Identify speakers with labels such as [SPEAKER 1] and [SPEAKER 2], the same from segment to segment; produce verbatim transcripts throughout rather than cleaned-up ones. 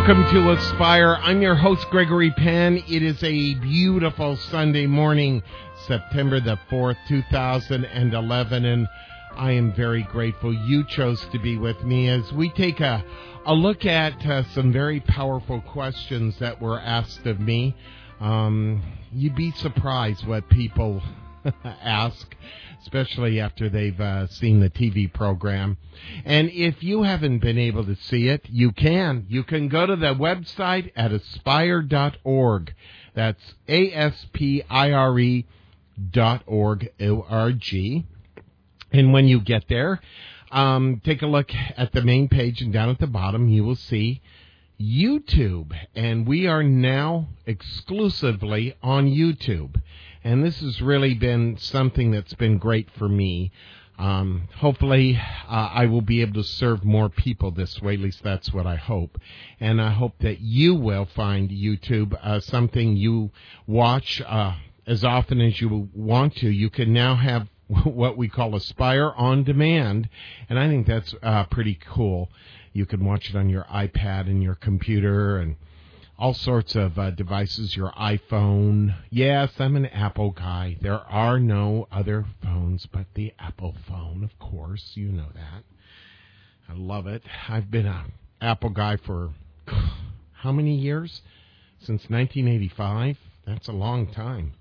[SPEAKER 1] Welcome to Aspire. I'm your host, Gregory Penn. It is a beautiful Sunday morning, September the fourth, two thousand eleven, and I am very grateful you chose to be with me as we take a, a look at uh, some very powerful questions that were asked of me. Um, you'd be surprised what people ask, especially after they've uh, seen the T V program. And if you haven't been able to see it, you can. You can go to the website at aspire dot org. That's A S P I R E dot org, O R G. And when you get there, um, take a look at the main page, and down at the bottom you will see YouTube. And we are now exclusively on YouTube. And this has really been something that's been great for me. Um, hopefully, uh, I will be able to serve more people this way. At least that's what I hope. And I hope that you will find YouTube uh, something you watch uh, as often as you want to. You can now have what we call Aspire on Demand, and I think that's uh, pretty cool. You can watch it on your iPad and your computer and all sorts of uh, devices, your iPhone. Yes, I'm an Apple guy. There are no other phones but the Apple phone, of course. You know that. I love it. I've been an Apple guy for how many years? Since nineteen eighty-five? That's a long time.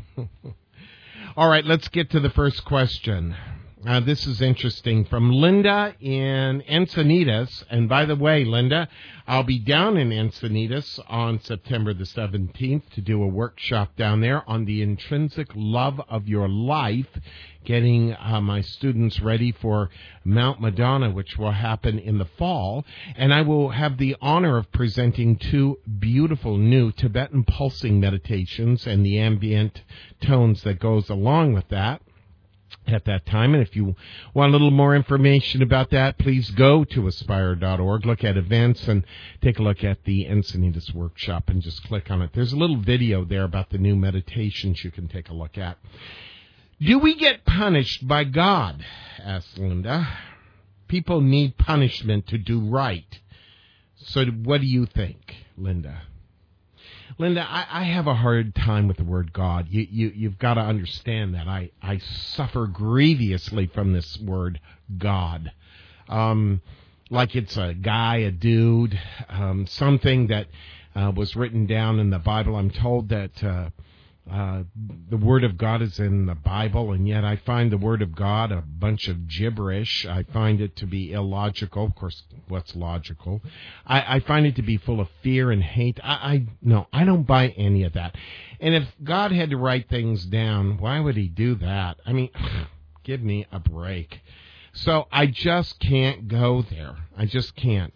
[SPEAKER 1] All right, let's get to the first question. Uh, this is interesting from Linda in Encinitas. And by the way, Linda, I'll be down in Encinitas on September the seventeenth to do a workshop down there on the intrinsic love of your life, getting uh, my students ready for Mount Madonna, which will happen in the fall. And I will have the honor of presenting two beautiful new Tibetan pulsing meditations and the ambient tones that goes along with that at that time. And if you want a little more information about that, please go to aspire dot org, look at events, and take a look at the Encinitas workshop and just click on it. There's a little video there about the new meditations you can take a look at. Do we get punished by God? Asked Linda. People need punishment to do right. So what do you think, Linda? Linda, I, I have a hard time with the word God. You, you, you've got to understand that. I, I suffer grievously from this word God. Um, like it's a guy, a dude, um, something that uh, was written down in the Bible. I'm told that uh, uh, the Word of God is in the Bible, and yet I find the Word of God a bunch of gibberish. I find it to be illogical. Of course, what's logical? I, I find it to be full of fear and hate. I, I no, I don't buy any of that. And if God had to write things down, why would He do that? I mean, give me a break. So I just can't go there. I just can't.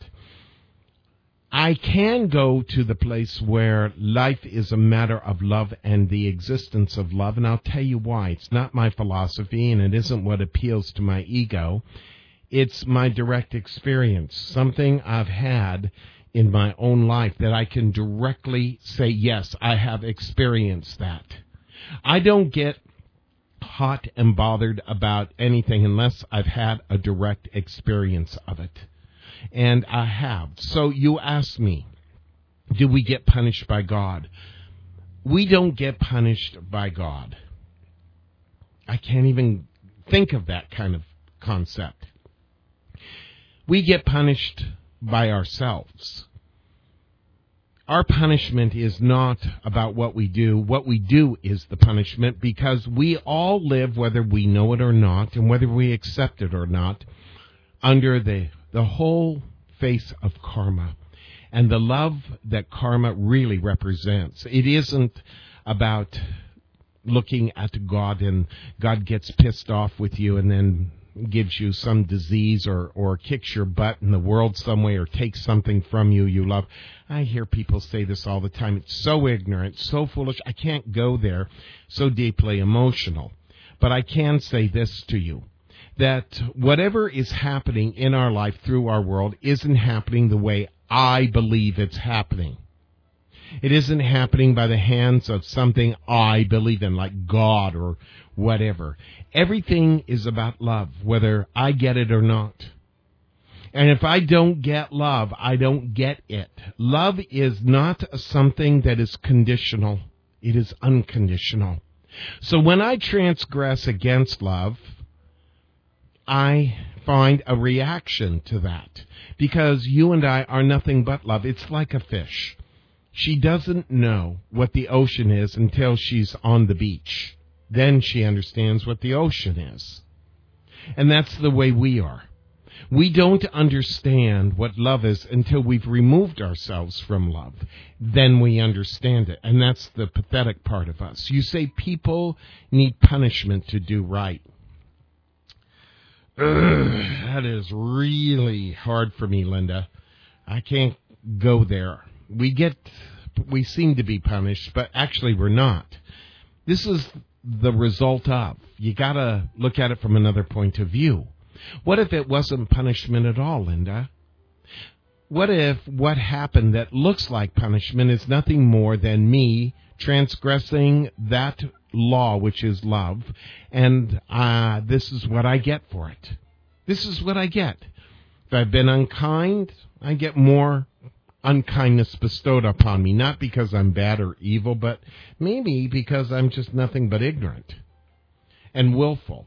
[SPEAKER 1] I can go to the place where life is a matter of love and the existence of love, and I'll tell you why. It's not my philosophy, and it isn't what appeals to my ego. It's my direct experience, something I've had in my own life that I can directly say, yes, I have experienced that. I don't get hot and bothered about anything unless I've had a direct experience of it. And I have. So you ask me, do we get punished by God? We don't get punished by God. I can't even think of that kind of concept. We get punished by ourselves. Our punishment is not about what we do. What we do is the punishment, because we all live, whether we know it or not, and whether we accept it or not, under the the whole face of karma and the love that karma really represents. It isn't about looking at God and God gets pissed off with you and then gives you some disease or, or kicks your butt in the world some way or takes something from you you love. I hear people say this all the time. It's so ignorant, so foolish. I can't go there, so deeply emotional. But I can say this to you, that whatever is happening in our life through our world isn't happening the way I believe it's happening. It isn't happening by the hands of something I believe in, like God or whatever. Everything is about love, whether I get it or not. And if I don't get love, I don't get it. Love is not something that is conditional. It is unconditional. So when I transgress against love, I find a reaction to that. Because you and I are nothing but love. It's like a fish. She doesn't know what the ocean is until she's on the beach. Then she understands what the ocean is. And that's the way we are. We don't understand what love is until we've removed ourselves from love. Then we understand it. And that's the pathetic part of us. You say people need punishment to do right. Ugh, that is really hard for me, Linda. I can't go there. We get, we seem to be punished, but actually we're not. This is the result of. You got to look at it from another point of view. What if it wasn't punishment at all, Linda? What if what happened that looks like punishment is nothing more than me transgressing that law, which is love, and uh, this is what I get for it. This is what I get. If I've been unkind, I get more unkindness bestowed upon me, not because I'm bad or evil, but maybe because I'm just nothing but ignorant and willful.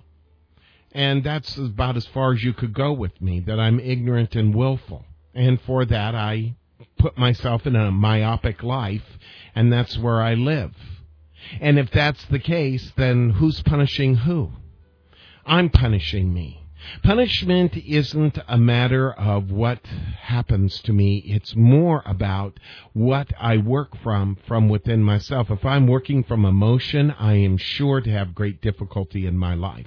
[SPEAKER 1] And that's about as far as you could go with me, that I'm ignorant and willful. And for that, I put myself in a myopic life, and that's where I live. And if that's the case, then who's punishing who? I'm punishing me. Punishment isn't a matter of what happens to me. It's more about what I work from, from within myself. If I'm working from emotion, I am sure to have great difficulty in my life.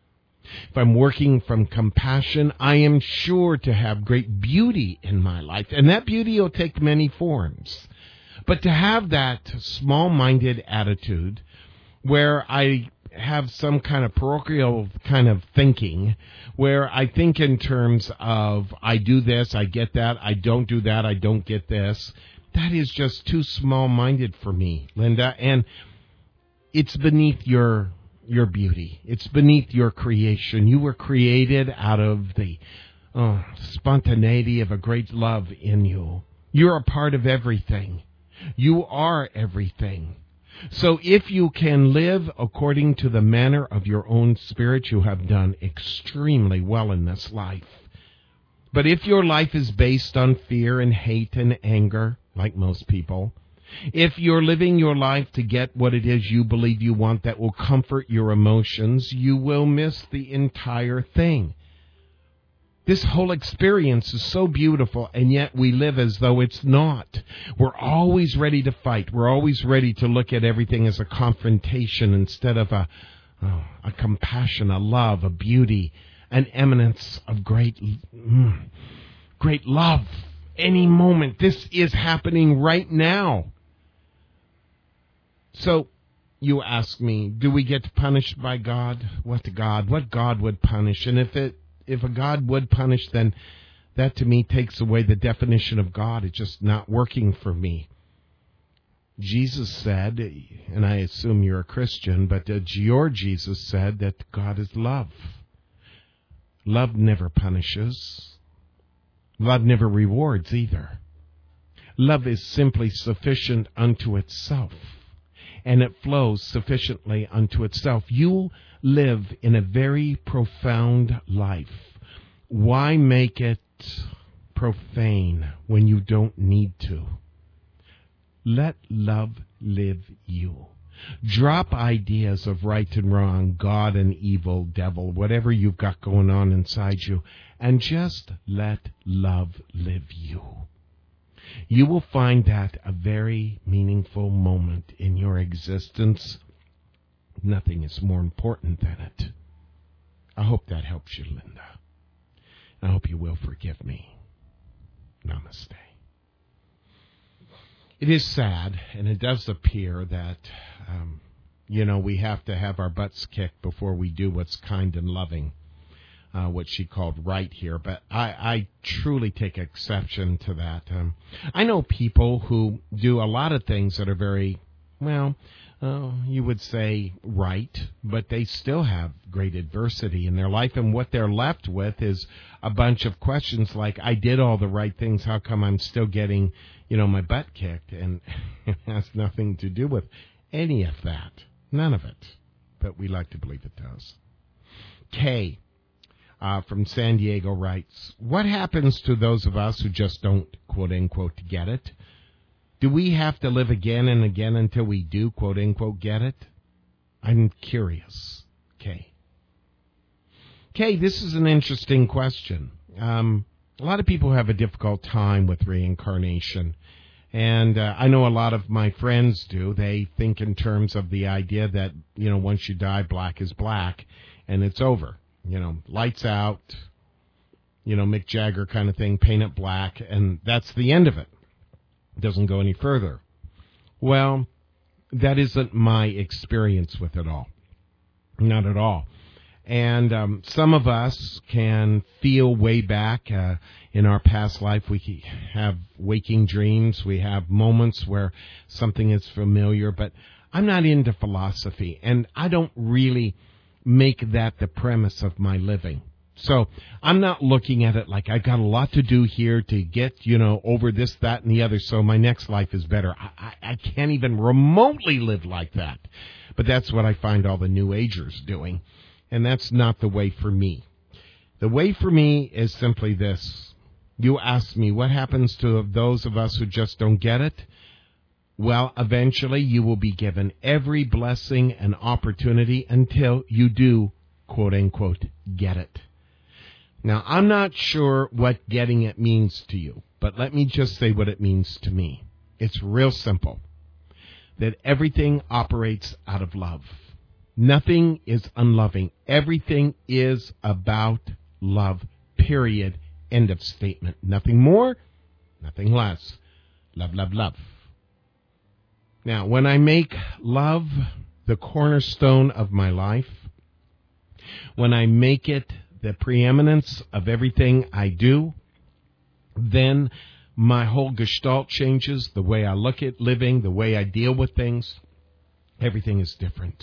[SPEAKER 1] If I'm working from compassion, I am sure to have great beauty in my life. And that beauty will take many forms. But to have that small-minded attitude where I have some kind of parochial kind of thinking, where I think in terms of I do this, I get that, I don't do that, I don't get this, that is just too small-minded for me, Linda. And it's beneath your your beauty. It's beneath your creation. You were created out of the oh, spontaneity of a great love in you. You're a part of everything. You are everything. So if you can live according to the manner of your own spirit, you have done extremely well in this life. But if your life is based on fear and hate and anger, like most people, if you're living your life to get what it is you believe you want that will comfort your emotions, you will miss the entire thing. This whole experience is so beautiful, and yet we live as though it's not. We're always ready to fight. We're always ready to look at everything as a confrontation instead of a, oh, a compassion, a love, a beauty, an eminence of great, mm, great love. Any moment, this is happening right now. So you ask me, do we get punished by God? What God? What God would punish? And if it if a God would punish, then that to me takes away the definition of God. It's just not working for me. Jesus said, and I assume you're a Christian, but your Jesus said that God is love. Love never punishes. Love never rewards either. Love is simply sufficient unto itself. And it flows sufficiently unto itself. You live in a very profound life. Why make it profane when you don't need to? Let love live you. Drop ideas of right and wrong, God and evil, devil, whatever you've got going on inside you, and just let love live you. You will find that a very meaningful moment in your existence. Nothing is more important than it. I hope that helps you, Linda. I hope you will forgive me. Namaste. It is sad, and it does appear that, um, you know, we have to have our butts kicked before we do what's kind and loving. Uh, what she called right here, but I, I truly take exception to that. Um, I know people who do a lot of things that are very, well, Oh, you would say right, but they still have great adversity in their life, and what they're left with is a bunch of questions like, I did all the right things, how come I'm still getting, you know, my butt kicked? And it has nothing to do with any of that. None of it. But we like to believe it does. Kay uh, from San Diego writes, what happens to those of us who just don't, quote-unquote, get it? Do we have to live again and again until we do, quote-unquote, get it? I'm curious. Kay. Kay, this is an interesting question. Um, a lot of people have a difficult time with reincarnation. And uh, I know a lot of my friends do. They think in terms of the idea that, you know, once you die, black is black, and it's over. You know, lights out, you know, Mick Jagger kind of thing, paint it black, and that's the end of it. It doesn't go any further. Well, that isn't my experience with it all. Not at all. And um, some of us can feel way back uh, in our past life. We have waking dreams. We have moments where something is familiar. But I'm not into philosophy, and I don't really make that the premise of my living. So I'm not looking at it like I've got a lot to do here to get, you know, over this, that, and the other, so my next life is better. I, I, I can't even remotely live like that. But that's what I find all the New Agers doing. And that's not the way for me. The way for me is simply this. You ask me, what happens to those of us who just don't get it? Well, eventually you will be given every blessing and opportunity until you do, quote unquote, get it. Now, I'm not sure what getting it means to you, but let me just say what it means to me. It's real simple. That everything operates out of love. Nothing is unloving. Everything is about love, period. End of statement. Nothing more, nothing less. Love, love, love. Now, when I make love the cornerstone of my life, when I make it the preeminence of everything I do, then my whole gestalt changes, the way I look at living, the way I deal with things. Everything is different.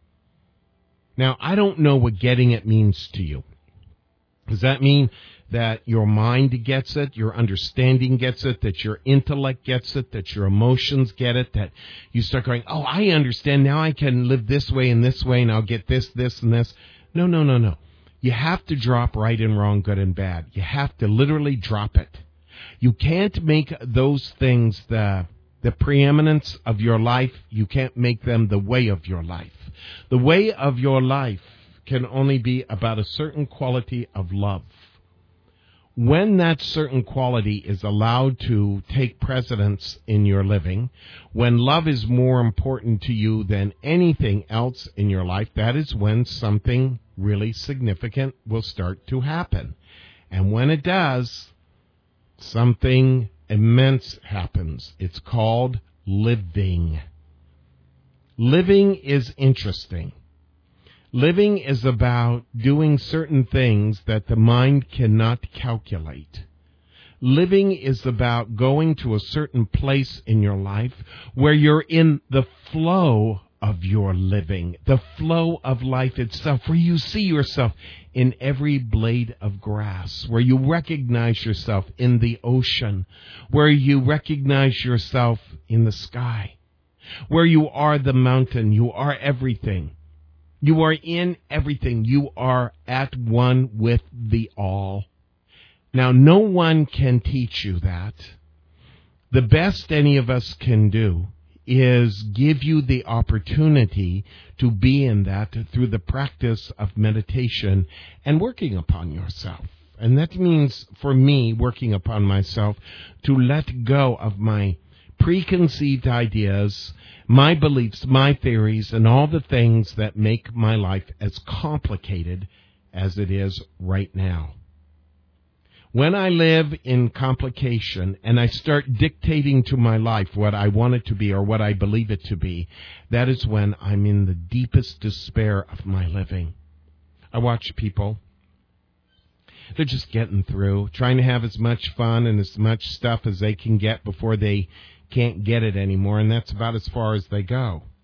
[SPEAKER 1] Now, I don't know what getting it means to you. Does that mean that your mind gets it, your understanding gets it, that your intellect gets it, that your emotions get it, that you start going, oh, I understand, now I can live this way and this way, and I'll get this, this, and this? No, no, no, no. You have to drop right and wrong, good and bad. You have to literally drop it. You can't make those things the the preeminence of your life. You can't make them the way of your life. The way of your life can only be about a certain quality of love. When that certain quality is allowed to take precedence in your living, when love is more important to you than anything else in your life, that is when something really significant will start to happen. And when it does, something immense happens. It's called living. Living is interesting. Living is about doing certain things that the mind cannot calculate. Living is about going to a certain place in your life where you're in the flow of your living, the flow of life itself, where you see yourself in every blade of grass, where you recognize yourself in the ocean, where you recognize yourself in the sky, where you are the mountain, you are everything. You are in everything. You are at one with the all. Now, no one can teach you that. The best any of us can do is give you the opportunity to be in that through the practice of meditation and working upon yourself. And that means, for me, working upon myself, to let go of my preconceived ideas, my beliefs, my theories, and all the things that make my life as complicated as it is right now. When I live in complication and I start dictating to my life what I want it to be or what I believe it to be, that is when I'm in the deepest despair of my living. I watch people. They're just getting through, trying to have as much fun and as much stuff as they can get before they can't get it anymore, and that's about as far as they go.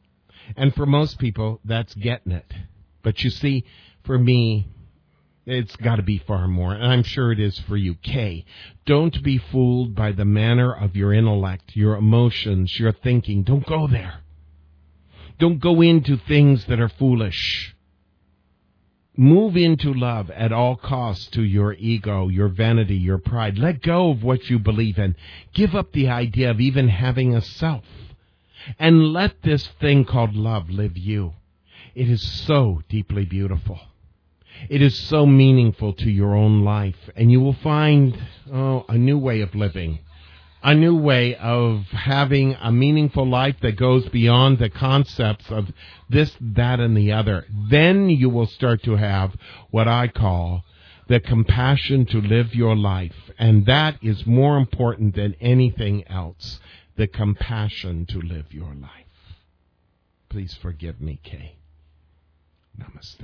[SPEAKER 1] And for most people, that's getting it. But you see, for me, it's got to be far more, and I'm sure it is for you. K, don't be fooled by the manner of your intellect, your emotions, your thinking. Don't go there. Don't go into things that are foolish. Move into love at all costs to your ego, your vanity, your pride. Let go of what you believe in. Give up the idea of even having a self. And let this thing called love live you. It is so deeply beautiful. It is so meaningful to your own life. And you will find oh, a new way of living. A new way of having a meaningful life that goes beyond the concepts of this, that, and the other. Then you will start to have what I call the compassion to live your life. And that is more important than anything else. The compassion to live your life. Please forgive me, Kay. Namaste.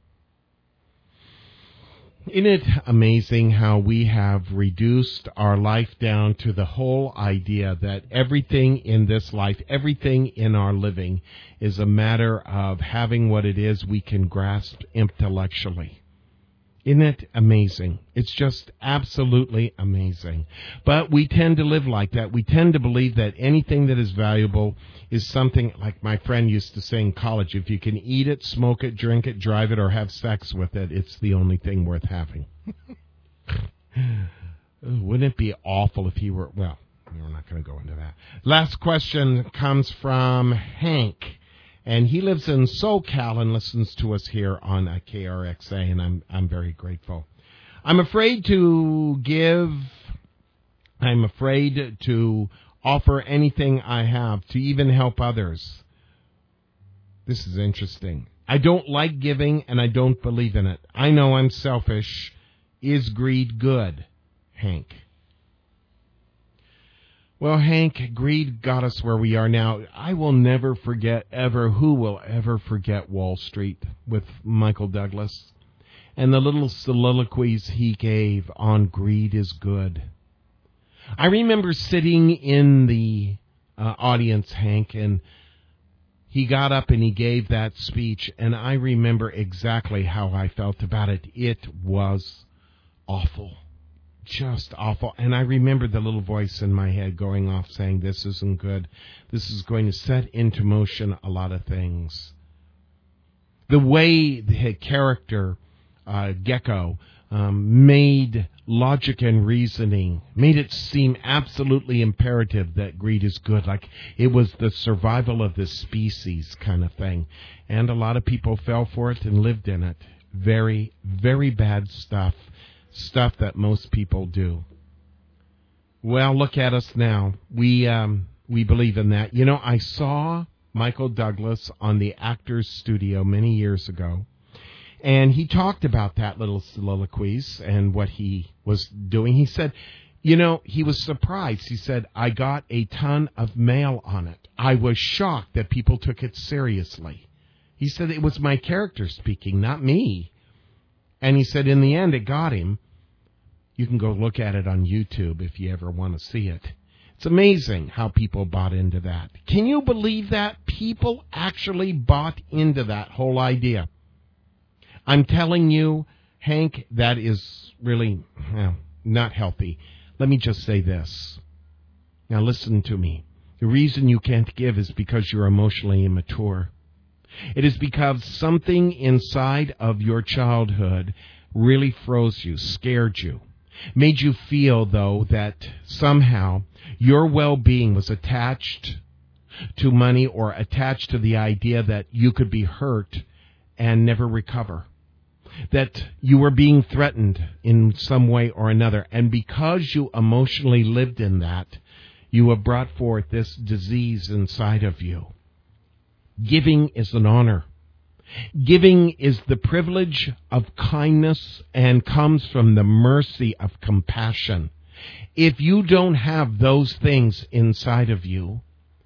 [SPEAKER 1] Isn't it amazing how we have reduced our life down to the whole idea that everything in this life, everything in our living is a matter of having what it is we can grasp intellectually? Isn't it amazing? It's just absolutely amazing. But we tend to live like that. We tend to believe that anything that is valuable is something, like my friend used to say in college, if you can eat it, smoke it, drink it, drive it, or have sex with it, it's the only thing worth having. Wouldn't it be awful if he were, well, we're not going to go into that. Last question comes from Hank. And he lives in SoCal and listens to us here on uh, K R X A, and I'm I'm very grateful. I'm afraid to give, I'm afraid to offer anything I have to even help others. This is interesting. I don't like giving, and I don't believe in it. I know I'm selfish. Is greed good, Hank? Well, Hank, greed got us where we are now. I will never forget, ever, who will ever forget Wall Street with Michael Douglas and the little soliloquies he gave on greed is good. I remember sitting in the uh, audience, Hank, and he got up and he gave that speech, and I remember exactly how I felt about it. It was awful. Just awful. And I remember the little voice in my head going off saying, this isn't good. This is going to set into motion a lot of things. The way the character, uh, Gecko, um, made logic and reasoning, made it seem absolutely imperative that greed is good. Like it was the survival of the species kind of thing. And a lot of people fell for it and lived in it. Very, very bad stuff. Stuff that most people do. Well, look at us now. We um, we believe in that. You know, I saw Michael Douglas on the Actors Studio many years ago, and he talked about that little soliloquies and what he was doing. He said, you know, he was surprised. He said, I got a ton of mail on it. I was shocked that people took it seriously. He said it was my character speaking, not me. And he said, in the end, it got him. You can go look at it on YouTube if you ever want to see it. It's amazing how people bought into that. Can you believe that? People actually bought into that whole idea. I'm telling you, Hank, that is really well, not healthy. Let me just say this. Now listen to me. The reason you can't give is because you're emotionally immature. It is because something inside of your childhood really froze you, scared you, made you feel, though, that somehow your well-being was attached to money or attached to the idea that you could be hurt and never recover, that you were being threatened in some way or another. And because you emotionally lived in that, you have brought forth this disease inside of you. Giving is an honor. Giving is the privilege of kindness and comes from the mercy of compassion. If you don't have those things inside of you,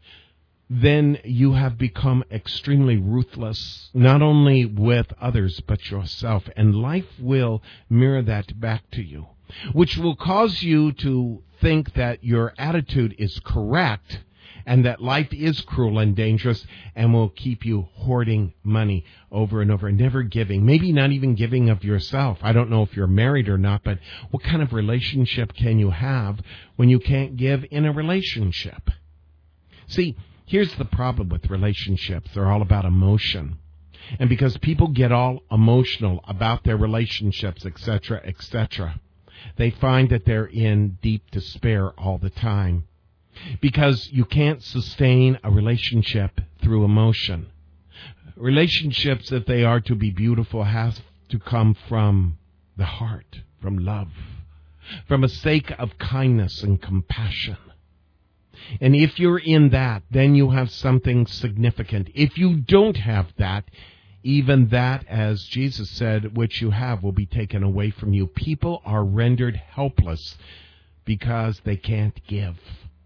[SPEAKER 1] then you have become extremely ruthless, not only with others but yourself. And life will mirror that back to you, which will cause you to think that your attitude is correct and that life is cruel and dangerous and will keep you hoarding money over and over, never giving, maybe not even giving of yourself. I don't know if you're married or not, but what kind of relationship can you have when you can't give in a relationship? See, here's the problem with relationships. They're all about emotion. And because people get all emotional about their relationships, et cetera, et cetera, they find that they're in deep despair all the time. Because you can't sustain a relationship through emotion. Relationships, if they are to be beautiful, have to come from the heart, from love, from a sake of kindness and compassion. And if you're in that, then you have something significant. If you don't have that, even that, as Jesus said, which you have will be taken away from you. People are rendered helpless because they can't give.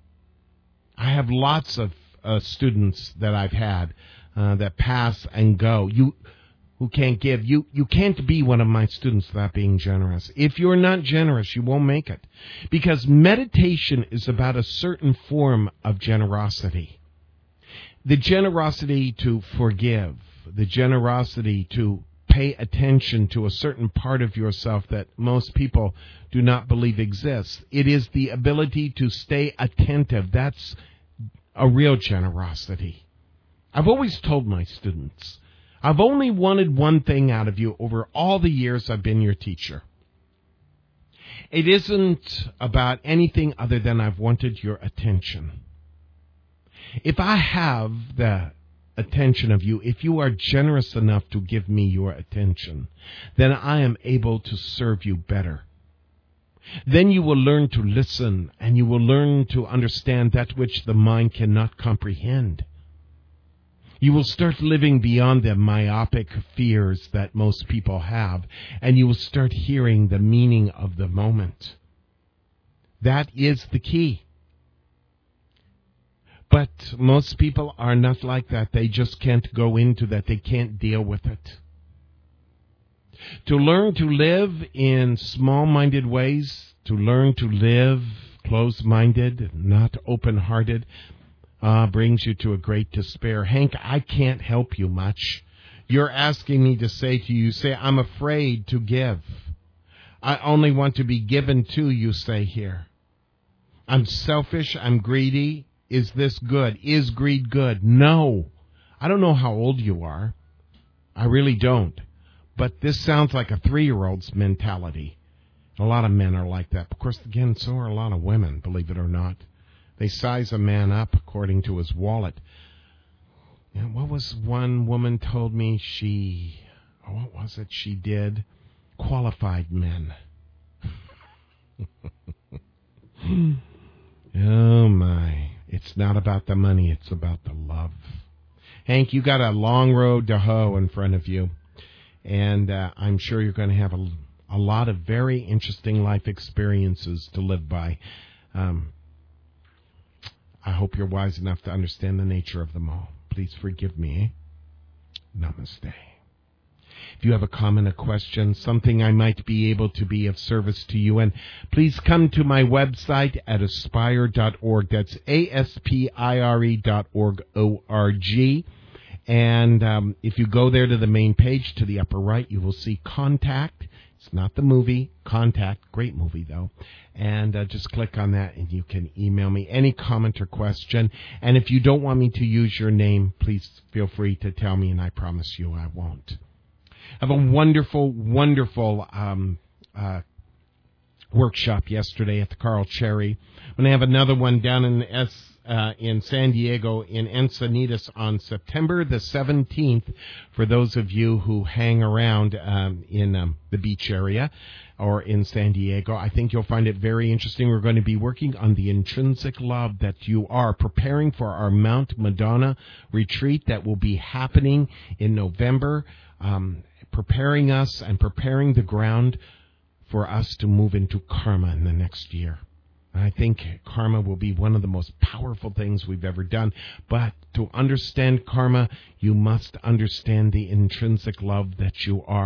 [SPEAKER 1] I have lots of uh, students that I've had uh, that pass and go. You who can't give. You, you can't be one of my students without being generous. If you're not generous, you won't make it. Because meditation is about a certain form of generosity. The generosity to forgive. The generosity to pay attention to a certain part of yourself that most people do not believe exists. It is the ability to stay attentive. That's a real generosity. I've always told my students, I've only wanted one thing out of you over all the years I've been your teacher. It isn't about anything other than I've wanted your attention. If I have the attention of you, if you are generous enough to give me your attention, then I am able to serve you better. Then you will learn to listen, and you will learn to understand that which the mind cannot comprehend. You will start living beyond the myopic fears that most people have, and you will start hearing the meaning of the moment. That is the key. But most people are not like that. They just can't go into that. They can't deal with it. To learn to live in small-minded ways, to learn to live closed-minded, not open-hearted, uh, brings you to a great despair. Hank, I can't help you much. You're asking me to say to you, you say, I'm afraid to give. I only want to be given to, you say here. I'm selfish, I'm greedy. Is this good? Is greed good? No. I don't know how old you are. I really don't. But this sounds like a three-year-old's mentality. A lot of men are like that. Of course, again, so are a lot of women, believe it or not. They size a man up according to his wallet. And what was one woman told me she, oh, what was it she did? Qualified men. Oh, my. It's not about the money. It's about the love. Hank, you got a long road to hoe in front of you. And uh, I'm sure you're going to have a, a lot of very interesting life experiences to live by. Um, I hope you're wise enough to understand the nature of them all. Please forgive me. Namaste. If you have a comment, a question, something I might be able to be of service to you, and please come to my website at aspire dot org. That's A S P I R E dot org, O R G. And um, if you go there to the main page, to the upper right, you will see Contact. It's not the movie, Contact. Great movie, though. And uh, just click on that, and you can email me any comment or question. And if you don't want me to use your name, please feel free to tell me, and I promise you I won't. I have a wonderful, wonderful um, uh, workshop yesterday at the Carl Cherry. I'm going to have another one down in the S. Uh, in San Diego, in Encinitas, on September the seventeenth, for those of you who hang around um, in um, the beach area or in San Diego. I think you'll find it very interesting. We're going to be working on the intrinsic love that you are, preparing for our Mount Madonna retreat that will be happening in November, um, preparing us and preparing the ground for us to move into karma in the next year. I think karma will be one of the most powerful things we've ever done. But to understand karma, you must understand the intrinsic love that you are.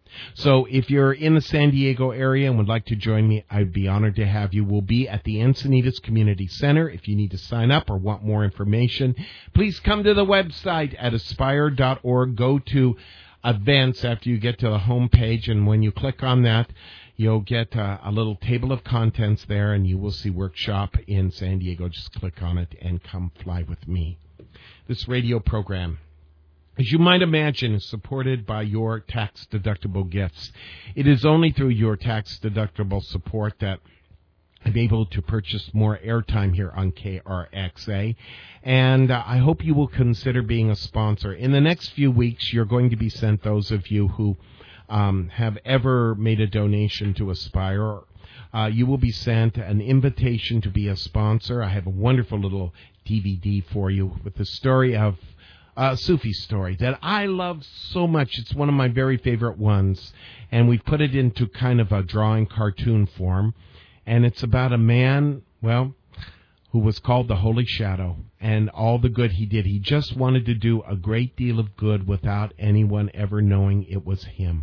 [SPEAKER 1] So if you're in the San Diego area and would like to join me, I'd be honored to have you. We'll be at the Encinitas Community Center. If you need to sign up or want more information, please come to the website at aspire dot org. Go to events after you get to the home page, and when you click on that, you'll get a, a little table of contents there, and you will see Workshop in San Diego. Just click on it and come fly with me. This radio program, as you might imagine, is supported by your tax-deductible gifts. It is only through your tax-deductible support that I'm able to purchase more airtime here on K R X A, and uh, I hope you will consider being a sponsor. In the next few weeks, you're going to be sent, those of you who um, have ever made a donation to Aspire, uh, you will be sent an invitation to be a sponsor. I have a wonderful little D V D for you with the story of a Sufi story that I love so much. It's one of my very favorite ones, and we've put it into kind of a drawing cartoon form, and it's about a man, well, who was called the Holy Shadow, and all the good he did. He just wanted to do a great deal of good without anyone ever knowing it was him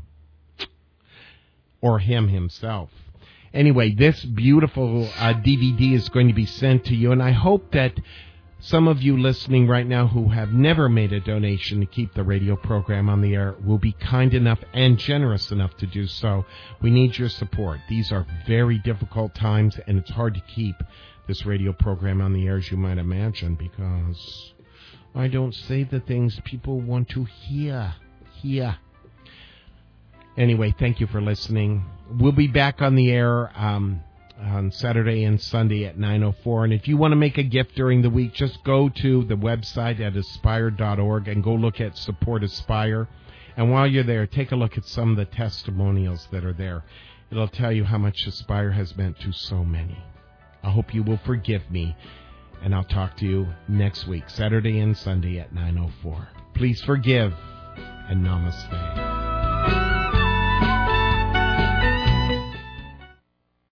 [SPEAKER 1] or him himself. Anyway, this beautiful uh, D V D is going to be sent to you, and I hope that some of you listening right now who have never made a donation to keep the radio program on the air will be kind enough and generous enough to do so. We need your support. These are very difficult times, and it's hard to keep this radio program on the air, as you might imagine, because I don't say the things people want to hear. Hear. Anyway, thank you for listening. We'll be back on the air um, on Saturday and Sunday at nine oh four. And if you want to make a gift during the week, just go to the website at aspire dot org and go look at Support Aspire. And while you're there, take a look at some of the testimonials that are there. It'll tell you how much Aspire has meant to so many. I hope you will forgive me, and I'll talk to you next week, Saturday and Sunday at nine oh four. Please forgive, and namaste.